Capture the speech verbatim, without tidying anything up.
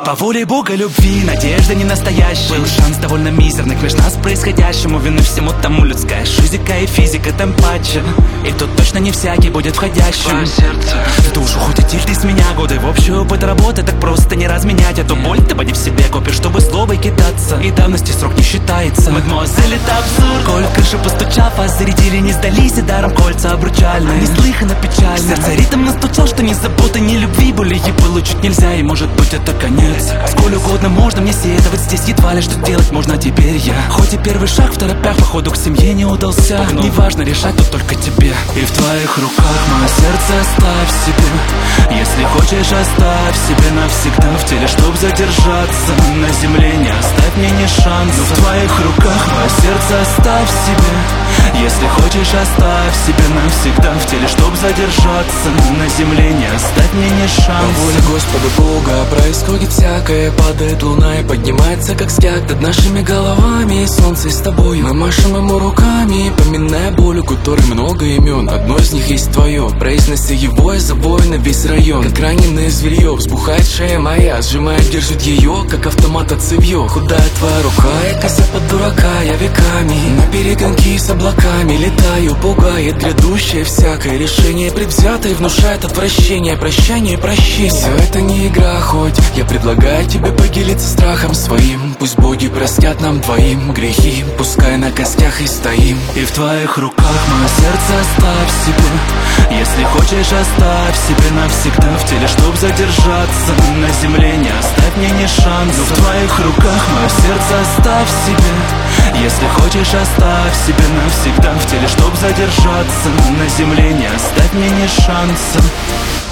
По воле Бога любви, надежда не настоящая. Был шанс довольно мизерный, меж нас происходящему. Вины всему тому людская шизика и физика там патча. И тут точно не всякий будет входящим. Твое сердце В душу хоть и ты с меня годы в общий опыт работы. Так просто не разменять эту боль, ты поди в себе копишь, чтобы словой кидаться. И давности срок не считается. Мадемуазель, это абсурд. Коль крышу постучав, а зарядили, не сдались. И даром кольца обручальные. Неслыханно печально. Сердце ритм настучал, что ни заботы, ни любви более получить нельзя. И может быть это конец. Сколь угодно можно мне сетовать, здесь едва ли что делать можно теперь я. Хоть и первый шаг в торопях по ходу к семье не удался, но неважно, решать тут только тебе. И в твоих руках мое сердце оставь себе. Если хочешь, оставь себе навсегда в теле, чтоб задержаться на земле. Не оставь мне ни шанса. Но в твоих руках мое сердце оставь себе. Если хочешь, оставь себе навсегда в теле, чтоб задержаться на земле. Не оставь мне ни шанса. По воле Господа Бога происходит всякое. Падает луна и поднимается как стяг над нашими головами. Солнце с тобой, мы машем ему руками, поминая боль, у которой много имен. Одно из них есть твое. Произнося его, я забою на весь район. Как раненое зверье, взбухает шея моя, сжимает, держит ее, как автомат от цевьё. Худая твоя рука, я кося под дурака. Я веками на перегонки с облаками летаю, пугает грядущее всякое решение. Предвзятое внушает отвращение. Прощание, прощение, все это не игра, хоть я предлагаю тебе поделиться страхом своим. Пусть боги простят нам двоим грехи, пускай на костях и стоим. И в твоих руках мое сердце оставь себе. Если хочешь, оставь себе навсегда в теле, чтоб задержаться на земле. Не оставь мне ни шанса. Но в твоих руках мое сердце оставь себе. Если хочешь, оставь себе навсегда в теле, чтоб задержаться на земле. Не оставь мне ни шанса.